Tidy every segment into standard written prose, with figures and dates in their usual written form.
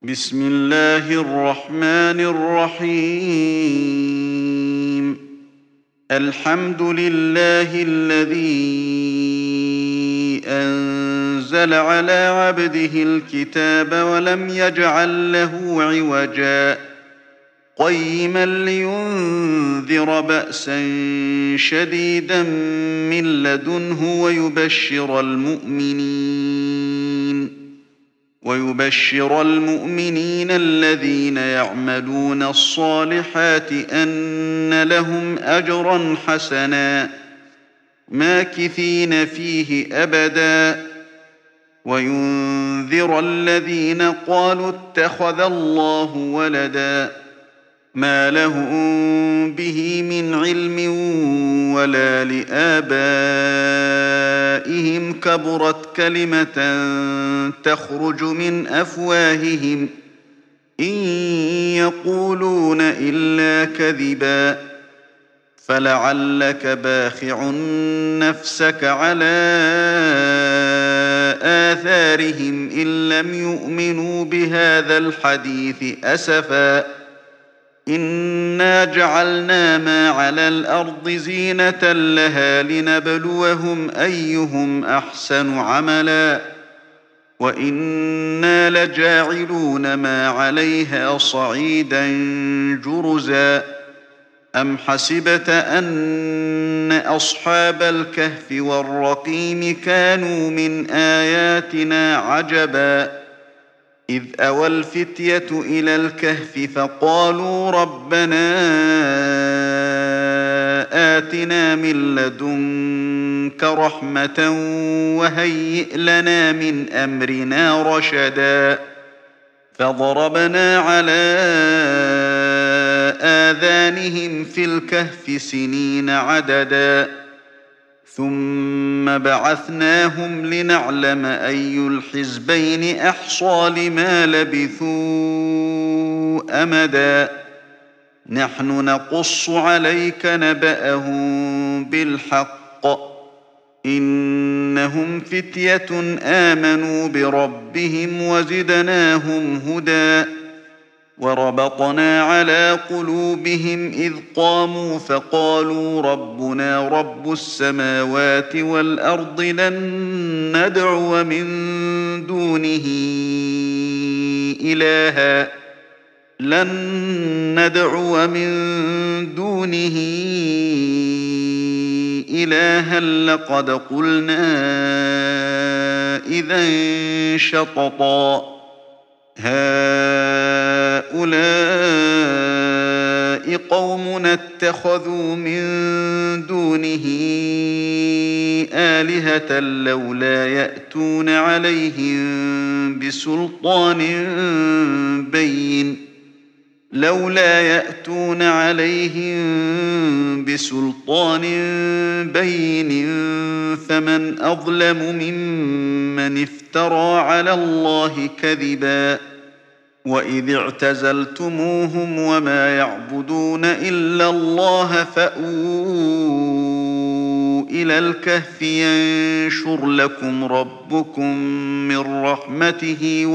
بسم الله الرحمن الرحيم. الحمد لله الذي أنزل على عبده الكتاب ولم يجعل له عوجا قيما لينذر بأسا شديدا من لدنه ويبشر المؤمنين الذين يعملون الصالحات أن لهم أجرا حسنا ماكثين فيه أبدا وينذر الذين قالوا اتخذ الله ولدا ما لهم به من علم ولا لآبائهم كبرت كلمة تخرج من أفواههم إن يقولون إلا كذبا فلعلك باخع نفسك على آثارهم إن لم يؤمنوا بهذا الحديث أسفا إنا جعلنا ما على الأرض زينة لها لنبلوهم أيهم أحسن عملا وإنا لجاعلون ما عليها صعيدا جرزا أم حسبت أن أصحاب الكهف والرقيم كانوا من آياتنا عجبا إذ أوى الفتية إلى الكهف فقالوا ربنا آتنا من لدنك رحمة وهيئ لنا من أمرنا رشدا فضربنا على آذانهم في الكهف سنين عددا ثم بعثناهم لنعلم أي الحزبين أحصى لما لبثوا أمدا نحن نقص عليك نبأهم بالحق إنهم فتية آمنوا بربهم وزدناهم هدى وربطنا على قلوبهم إذ قاموا فقالوا ربنا رب السماوات والأرض لن ندعو من دونه إلها لقد قلنا إذا شططا هؤلاء قوم اتخذوا من دونه آلهة لولا يأتون عليهم بسلطان بين فمن أظلم ممن افترى على الله كذبا وإذ اعتزلتموهم وما يعبدون إلا الله فأووا إلى الكهف ينشر لكم ربكم من رحمته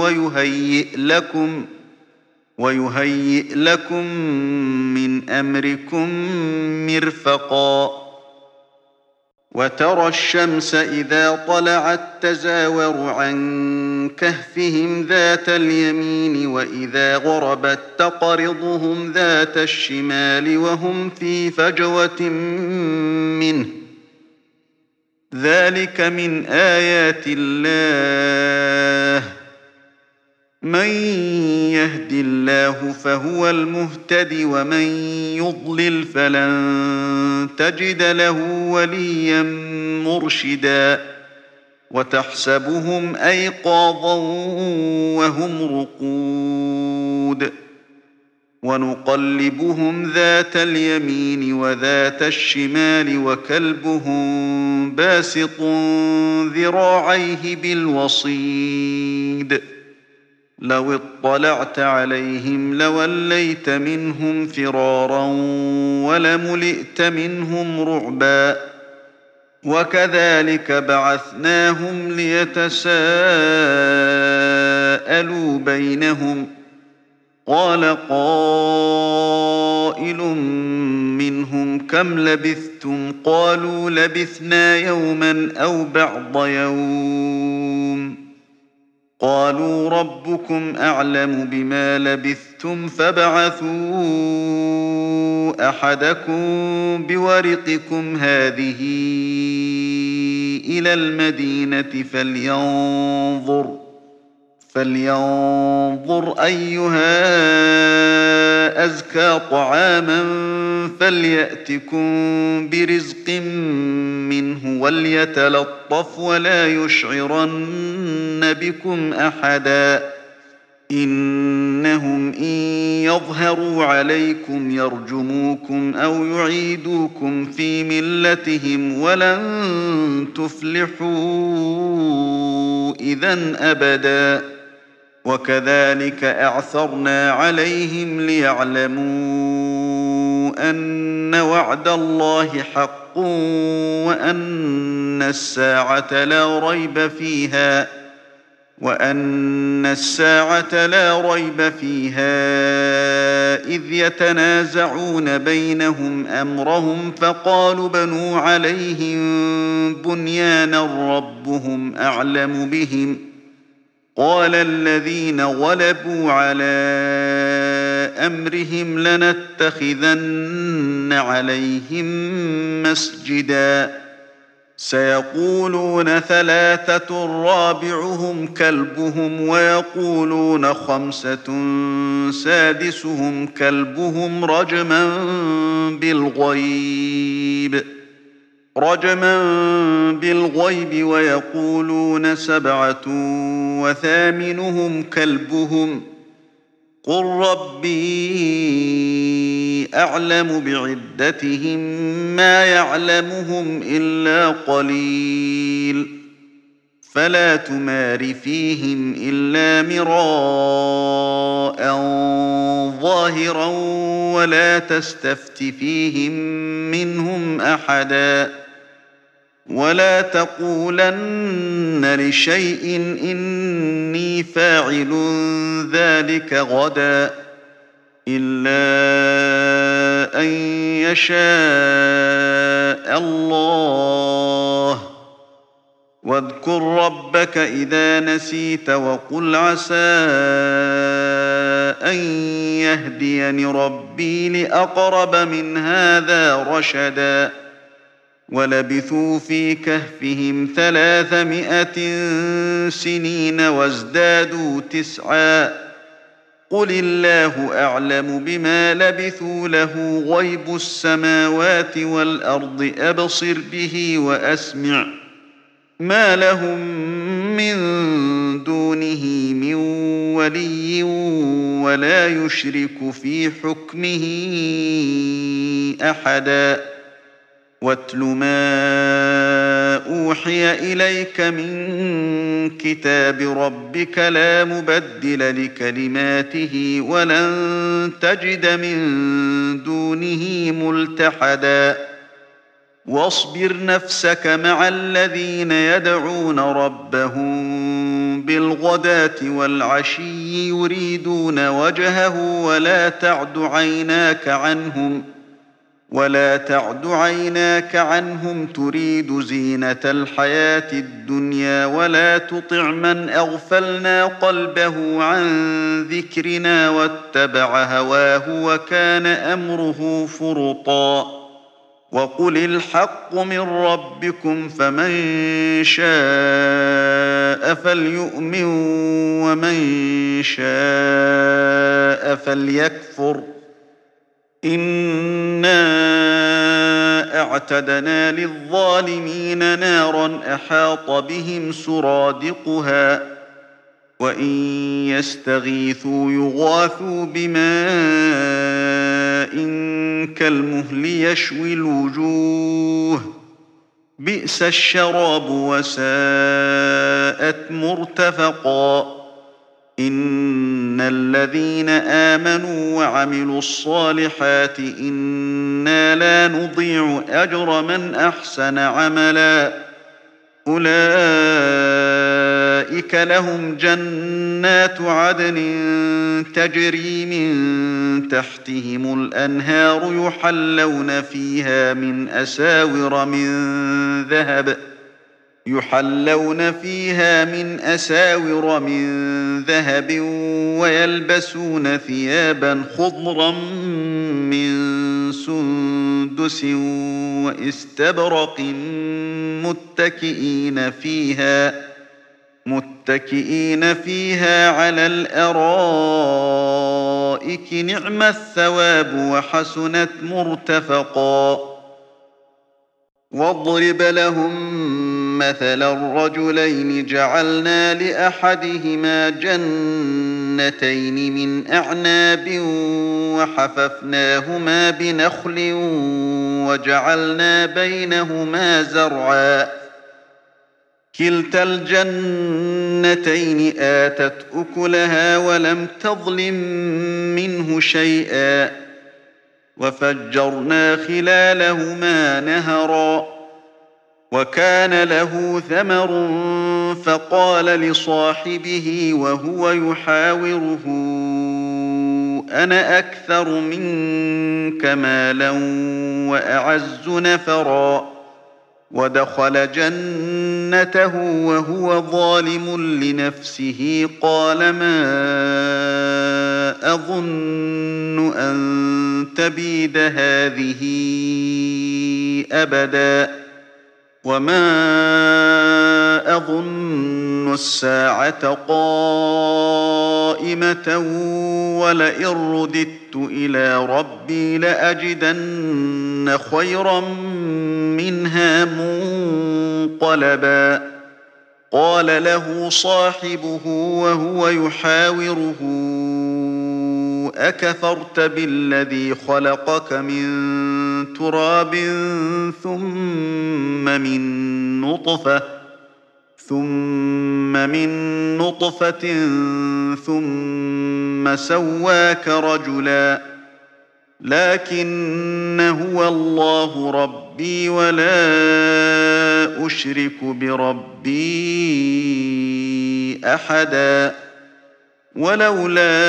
ويهيئ لكم من أمركم مرفقا وترى الشمس إذا طلعت تزاور عن كهفهم ذات اليمين وإذا غربت تقرضهم ذات الشمال وهم في فجوة منه ذلك من آيات الله من يهد الله فهو المهتد ومن يضلل فلن تجد له وليا مرشدا وتحسبهم أيقاظا وهم رقود ونقلبهم ذات اليمين وذات الشمال وكلبهم باسط ذراعيه بالوصيد لو اطلعت عليهم لوليت منهم فرارا ولملئت منهم رعبا وكذلك بعثناهم ليتساءلوا بينهم قال قائل منهم كم لبثتم قالوا لبثنا يوما أو بعض يوم قالوا ربكم أعلم بما لبثتم فابعثوا أحدكم بورقكم هذه إلى المدينة فلينظر أيها أزكى طعاما فليأتكم برزق منه وليتلطف ولا يشعرن بكم أحدا إنهم إن يظهروا عليكم يرجموكم أو يعيدوكم في ملتهم ولن تفلحوا إذن أبدا وكذلك أعثرنا عليهم ليعلموا أن وعد الله حق وأن الساعة لا ريب فيها إذ يتنازعون بينهم أمرهم فقالوا بنوا عليهم بنيانا ربهم أعلم بهم قال الذين غلبوا على أمرهم لنتخذن عليهم مسجدا سيقولون ثلاثة رابعهم كلبهم ويقولون خمسة سادسهم كلبهم رجما بالغيب ويقولون سبعة وثامنهم كلبهم قل ربي أعلم بعدتهم ما يعلمهم إلا قليل فلا تمار فيهم إلا مراء ظاهرا ولا تستفت فيهم منهم أحدا ولا تقولن لشيء إني فاعل ذلك غدا إلا أن يشاء الله واذكر ربك إذا نسيت وقل عسى أن يهديني ربي لأقرب من هذا رشدا ولبثوا في كهفهم 300 سنين وازدادوا 9 قل الله أعلم بما لبثوا له غيب السماوات والأرض أبصر به وأسمع ما لهم من دونه من ولي ولا يشرك في حكمه أحدا واتل ما أوحي إليك من كتاب ربك لا مبدل لكلماته ولن تجد من دونه ملتحدا واصبر نفسك مع الذين يدعون ربهم بالغداة والعشي يريدون وجهه ولا تعد عيناك عنهم تريد زينة الحياة الدنيا ولا تطع من أغفلنا قلبه عن ذكرنا واتبع هواه وكان أمره فرطا وقل الحق من ربكم فمن شاء فليؤمن ومن شاء فليكفر إنا أعتدنا للظالمين نارا أحاط بهم سرادقها وإن يستغيثوا يغاثوا بماء كالمهل يشوي الوجوه بئس الشراب وساءت مرتفقا إن الذين آمنوا وعملوا الصالحات إنا لا نضيع أجر من أحسن عملا أولئك لهم جنات جنات عدن تجري من تحتهم الأنهار يحلون فيها من أساور من ذهب ويلبسون ثيابا خضرا من سندس وإستبرق متكئين فيها على الأرائك نعم الثواب وحسنت مرتفقا واضرب لهم مثلا الرجلين جعلنا لأحدهما جنتين من أعناب وحففناهما بنخل وجعلنا بينهما زرعا كلتا الجنتين آتت أكلها ولم تظلم منه شيئا وفجرنا خلالهما نهرا وكان له ثمر فقال لصاحبه وهو يحاوره أنا أكثر منك مالا وأعز نفرا ودخل جنته وهو ظالم لنفسه قال ما أظن أن تبيد هذه أبدا وما أظن الساعة قائمة ولئن رددت إلى ربي لأجدن خيرا منها منقلبا قال له صاحبه وهو يحاوره أكفرت بالذي خلقك من تراب ثم من نطفة ثم سواك رجلا لكن هو الله ربي ولا أشرك بربي أحدا ولولا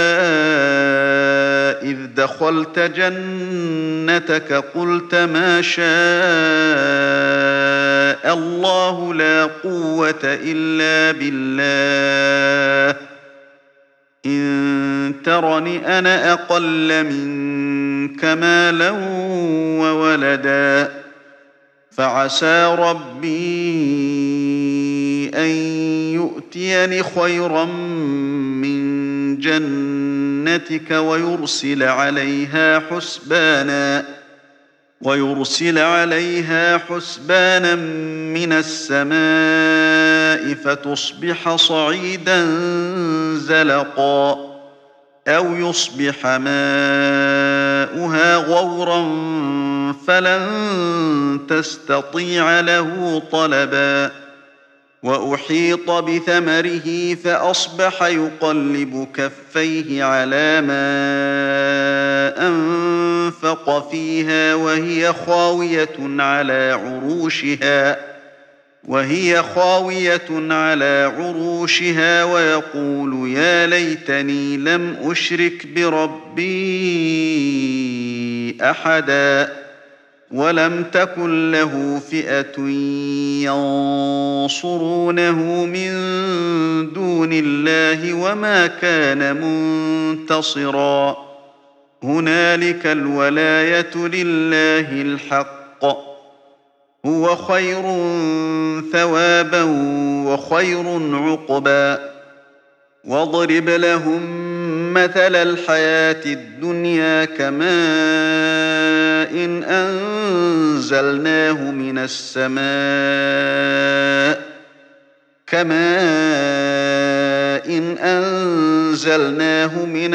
إذ دخلت جنتك قلت ما شاء الله لا قوة إلا بالله إن ترني أنا أقل منك مالا وولدا فعسى ربي أن يؤتيني خيرا من جنتك ويرسل عليها حسبانا من السماء فتصبح صعيدا زلقا أو يصبح ماؤها غورا فلن تستطيع له طلبا وأحيط بثمره فأصبح يقلب كفيه على ما أنفق فيها وهي خاوية على عروشها ويقول يا ليتني لم أشرك بربي أحدا ولم تكن له فئة ينصرونه من دون الله وما كان منتصرا هنالك الولاية لله الحق هو خير ثوابا وخير عقبا واضرب لهم مثل الحياة الدنيا كماء إن أنزلناه من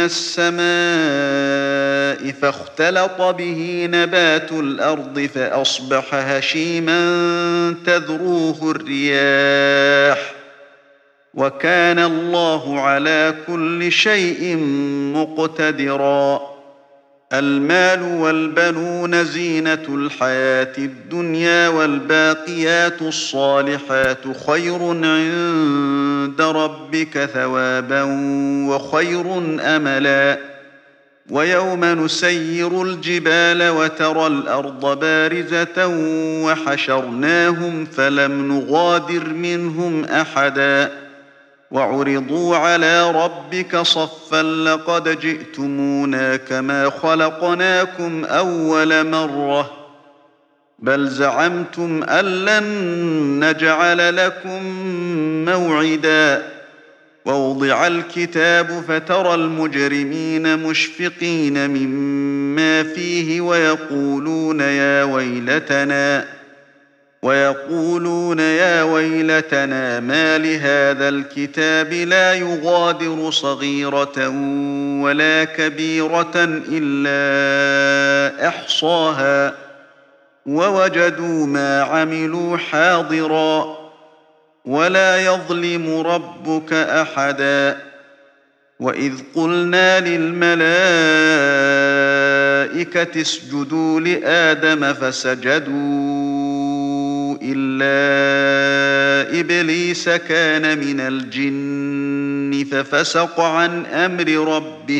السماء فاختلط به نبات الأرض فأصبح هشيما تذروه الرياح وكان الله على كل شيء مقتدرا المال والبنون زينة الحياة الدنيا والباقيات الصالحات خير عند عند ربك ثوابا وخير أملا ويوم نسير الجبال وترى الأرض بارزة وحشرناهم فلم نغادر منهم أحدا وعرضوا على ربك صفا لقد جئتمونا كما خلقناكم أول مرة بل زعمتم أن لن نجعل لكم موعدا ووضع الكتاب فترى المجرمين مشفقين مما فيه ويقولون يا ويلتنا ما لهذا الكتاب لا يغادر صغيرة ولا كبيرة إلا أحصاها ووجدوا ما عملوا حاضرا ولا يظلم ربك أحدا وإذ قلنا للملائكة اسجدوا لآدم فسجدوا إلا إبليس كان من الجن ففسق عن أمر ربه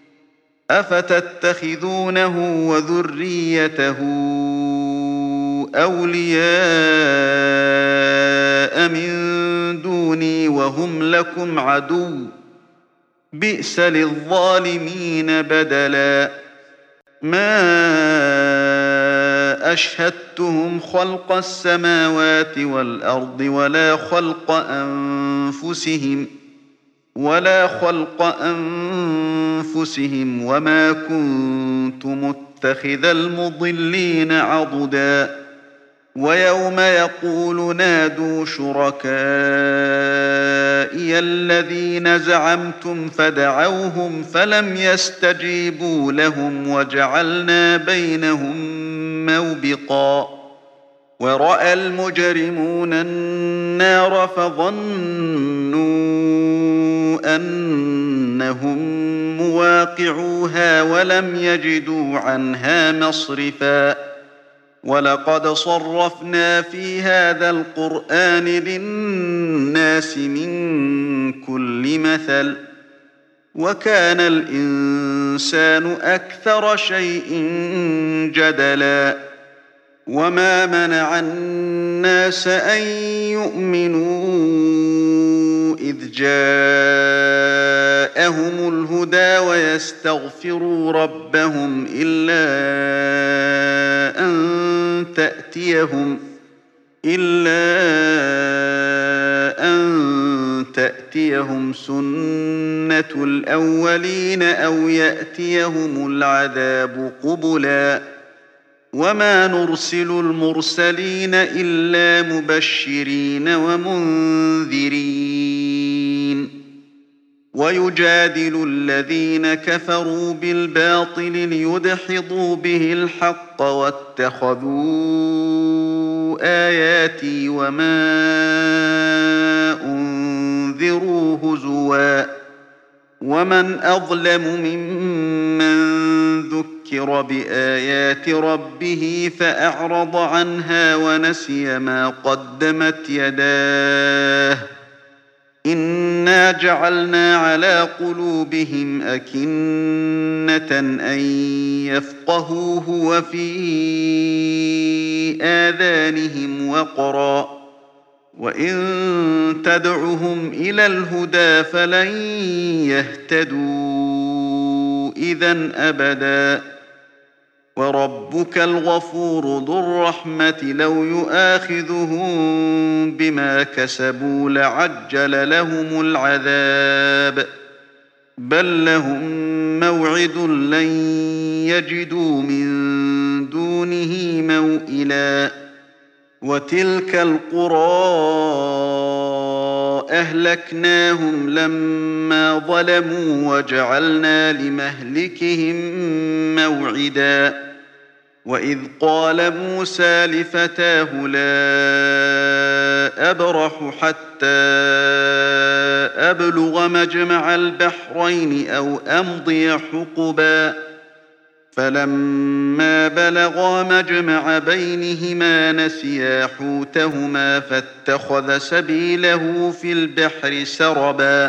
أفتتخذونه وذريته أولياء من دوني وهم لكم عدو بئس للظالمين بدلا ما أشهدتهم خلق السماوات والأرض ولا خلق أنفسهم وما كنت متخذ المضلين عضدا ويوم يقول نادوا شركائي الذين زعمتم فدعوهم فلم يستجيبوا لهم وجعلنا بينهم موبقا ورأى المجرمون النار فظنوا أنهم مواقعوها ولم يجدوا عنها مصرفا ولقد صرفنا في هذا القرآن للناس من كل مثل وكان الإنسان أكثر شيء جدلا وما منع الناس أن يؤمنوا إذ جاءهم الهدى ويستغفروا ربهم إلا أن تأتيهم سنة الأولين أو يأتيهم العذاب قبلا وما نرسل المرسلين إلا مبشرين ومنذرين ويجادل الذين كفروا بالباطل ليدحضوا به الحق واتخذوا آياتي وما أنذروا هزوا ومن أظلم ممن ذكر بآيات ربه فأعرض عنها ونسي ما قدمت يداه إنا جعلنا على قلوبهم أكنة أن يفقهوه وفي آذانهم وقرا وإن تدعهم إلى الهدى فلن يهتدوا إذن أبدا وربك الغفور ذو الرحمة لو يؤاخذهم بما كسبوا لعجل لهم العذاب بل لهم موعد لن يجدوا من دونه موئلا وتلك القرى أهلكناهم لما ظلموا وجعلنا لمهلكهم موعدا وإذ قال موسى لفتاه لا أبرح حتى أبلغ مجمع البحرين أو أمضي حقبا فلما بلغا مجمع بينهما نسيا حوتهما فاتخذ سبيله في البحر سربا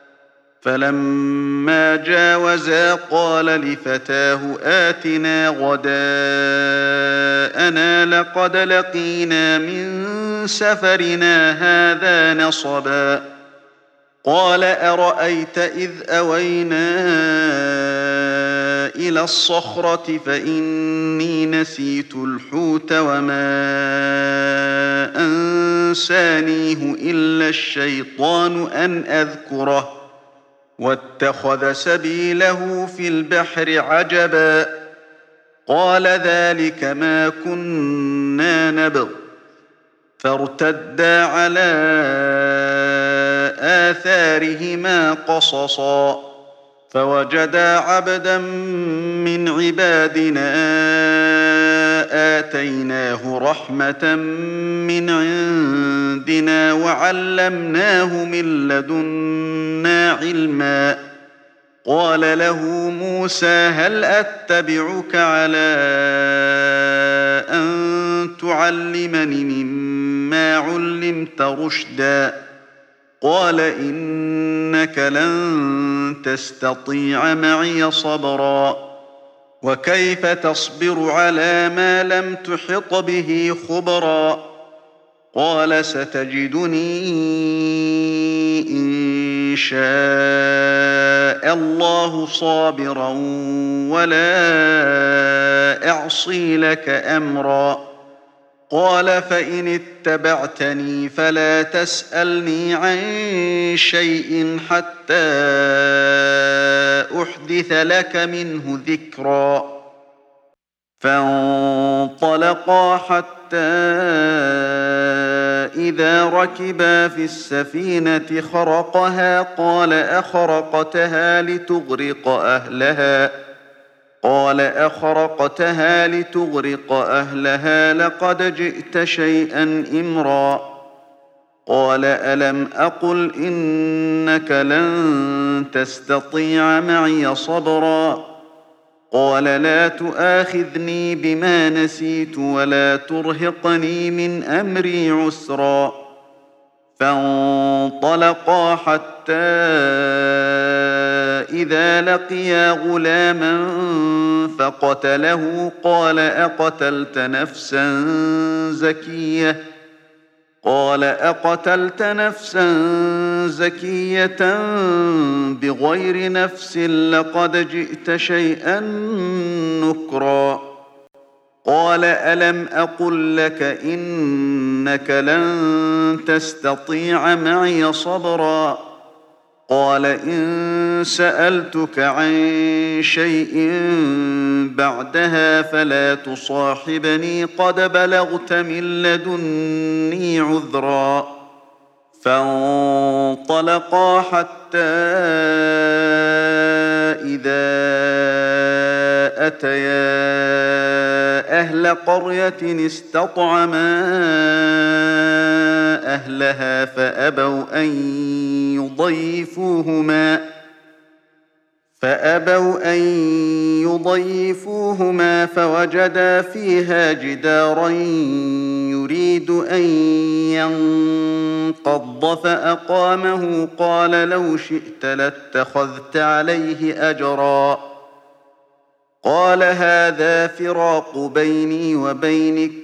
فلما جاوزا قال لفتاه آتنا غداءنا لقد لقينا من سفرنا هذا نصبا قال أرأيت إذ أوينا إلى الصخرة فإني نسيت الحوت وما أنسانيه إلا الشيطان أن أذكره واتخذ سبيله في البحر عجبا قال ذلك ما كنا نبغ فارتدا على آثارهما قصصا فوجدا عبدا من عبادنا آتيناه رحمة من عندنا وعلمناه من لدنا علما قال له موسى هل أتبعك على أن تعلمني مما علمت رشدا قال إنك لن تستطيع معي صبرا وكيف تصبر على ما لم تحط به خبرا قال ستجدني إن شاء الله صابرا ولا أعصي لك أمرا قال فإن اتبعتني فلا تسألني عن شيء حتى أحدث لك منه ذكرا فانطلقا حتى إذا ركبا في السفينة خرقها قال أخرقتها لتغرق أهلها لقد جئت شيئا إمرا قال ألم أقل إنك لن تستطيع معي صبرا قال لا تؤاخذني بما نسيت ولا ترهقني من أمري عسرا فانطلقا حتى إذا لقيا غلاما فقتله قال أقتلت نفسا زكية بغير نفس لقد جئت شيئا نكرا قال ألم أقل لك إنك لن تستطيع معي صبرا قال إن سألتك عن شيء بعدها فلا تصاحبني قد بلغت من لدني عذرا فانطلقا حتى إذا أتيا أهل قرية استطعما أهلها فأبوا أن يضيفوهما فوجدا فيها جدارا يريد أن ينقض فأقامه قال لو شئت لاتخذت عليه أجرا قال هذا فراق بيني وبينك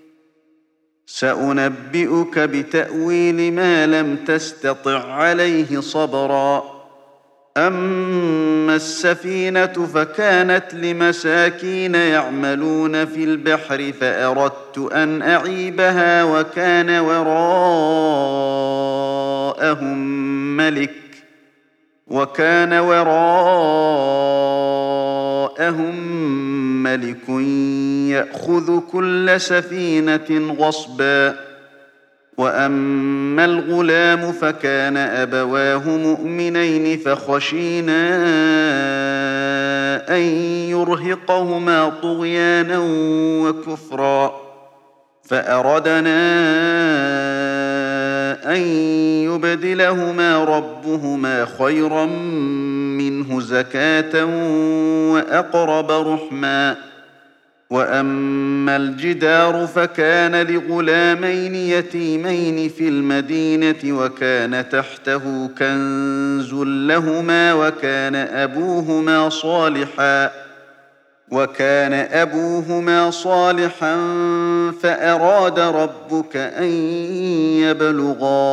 سأنبئك بتأويل ما لم تستطع عليه صبرا أما السفينة فكانت لمساكين يعملون في البحر فأردت أن أعيبها وكان وراءهم ملك يأخذ كل سفينة غصبا وأما الغلام فكان أبواه مؤمنين فخشينا أن يرهقهما طغيانا وكفرا فأردنا أن يبدلهما ربهما خيرا منه زكاة وأقرب رحما. وأما الجدار فكان لغلامين يتيمين في المدينة وكان تحته كنز لهما وكان أبوهما صالحا فأراد ربك أن يبلغا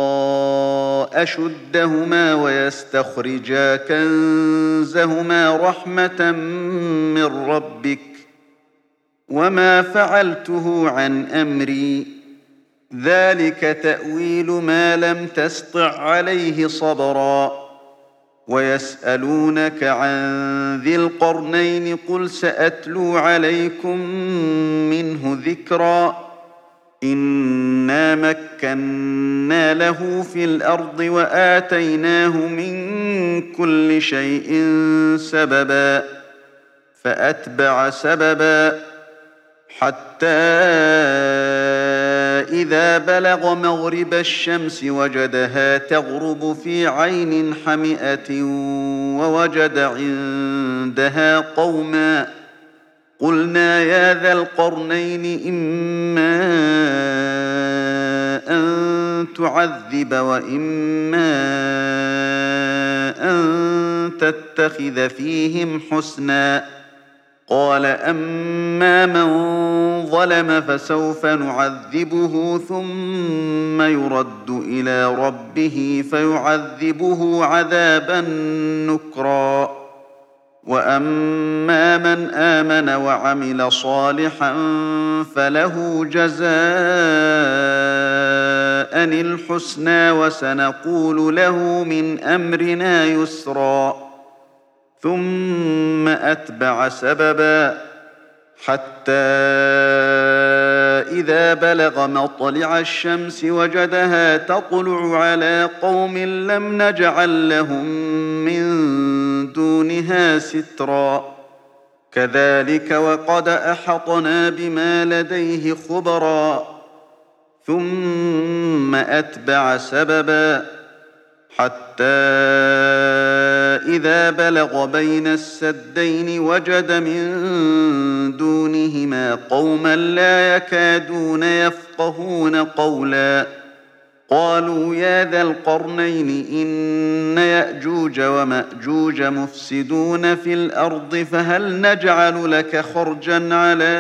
أشدهما ويستخرجا كنزهما رحمة من ربك وما فعلته عن أمري ذلك تأويل ما لم تسطع عليه صبرا. ويسألونك عن ذي القرنين قل سأتلو عليكم منه ذكرا. إنا مكنا له في الأرض وآتيناه من كل شيء سببا فأتبع سببا حتى إذا بلغ مغرب الشمس وجدها تغرب في عين حمئة ووجد عندها قوما قلنا يا ذا القرنين إما أن تعذب وإما أن تتخذ فيهم حسنا. قال أما من ظلم فسوف نعذبه ثم يرد إلى ربه فيعذبه عذابا نكرا. وأما من آمن وعمل صالحا فله جزاء الحسنى وسنقول له من أمرنا يسرا. ثم أتبع سببا حتى إذا بلغ مطلع الشمس وجدها تطلع على قوم لم نجعل لهم من دونها سترا. كذلك وقد أحطنا بما لديه خبرا. ثم أتبع سببا حتى إذا بلغ بين السدين وجد من دونهما قوما لا يكادون يفقهون قولا. قالوا يا ذا القرنين إن يأجوج ومأجوج مفسدون في الأرض فهل نجعل لك خرجا على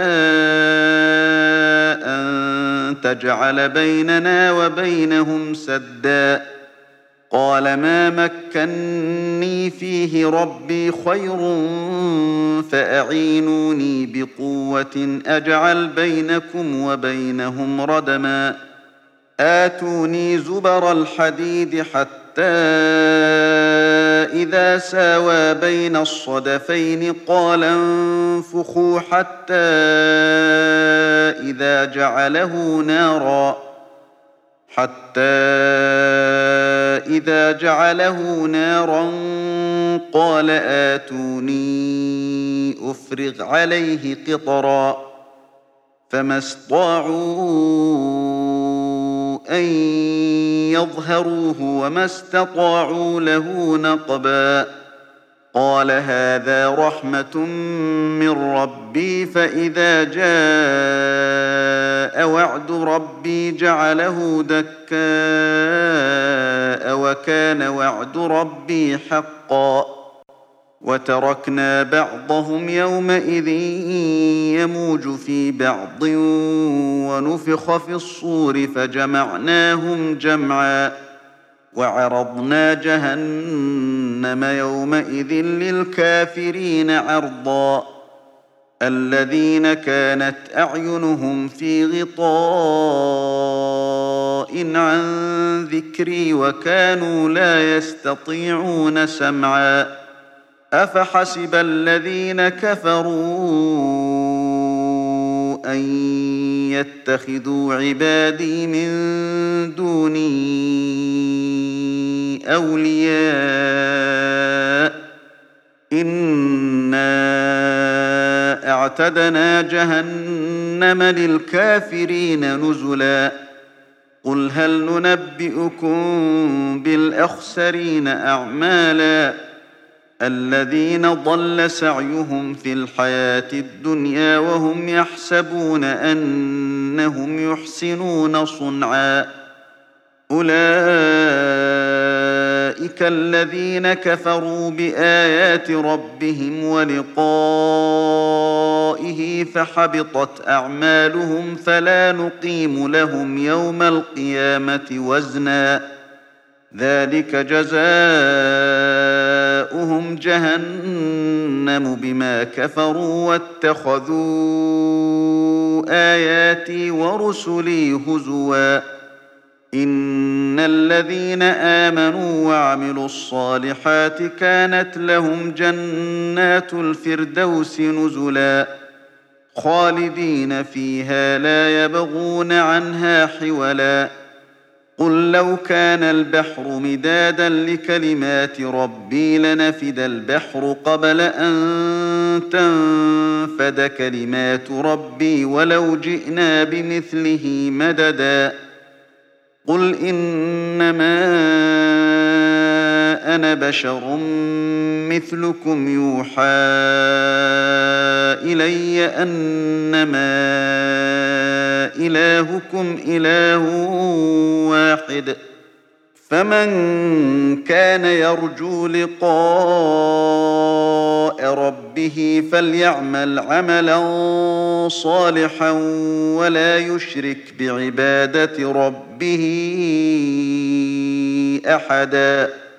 أن تجعل بيننا وبينهم سدا. قال ما مكني فيه ربي خير فأعينوني بقوة أجعل بينكم وبينهم ردما. آتوني زبر الحديد حتى إذا ساوى بين الصدفين قال انفخوا حتى إذا جعله نارا قال آتوني أفرغ عليه قطرا. فما استطاعوا أن يظهروه وما استطاعوا له نقبا. قال هذا رحمة من ربي فإذا جاء وعد ربي جعله دكاء وكان وعد ربي حقا. وتركنا بعضهم يومئذ يموج في بعض ونفخ في الصور فجمعناهم جمعا. وعرضنا جهنم يومئذ للكافرين عرضا. الذين كانت أعينهم في غطاء عن ذكري وكانوا لا يستطيعون سمعا. أفحسب الذين كفروا أن يتخذوا عبادي من دوني أولياء إنا أعتدنا جهنم للكافرين نزلا. قل هل ننبئكم بالأخسرين أعمالا الذين ضل سعيهم في الحياة الدنيا وهم يحسبون أنهم يحسنون صنعا أولئك الذين كفروا بآيات ربهم ولقائه فحبطت أعمالهم فلا نقيم لهم يوم القيامة وزنا ذلك جزاؤهم جهنم بما كفروا واتخذوا آياتي ورسلي هزوا إن الذين آمنوا وعملوا الصالحات كانت لهم جنات الفردوس نزلا خالدين فيها لا يبغون عنها حولا قل لو كان البحر مدادا لكلمات ربي لنفد البحر قبل أن تنفد كلمات ربي ولو جئنا بمثله مددا قل إنما أنا بشر مثلكم يوحى إلي أنما إلهكم إله واحد فمن كان يرجو لقاء ربه فليعمل عملا صالحا ولا يشرك بعبادة ربه أحدا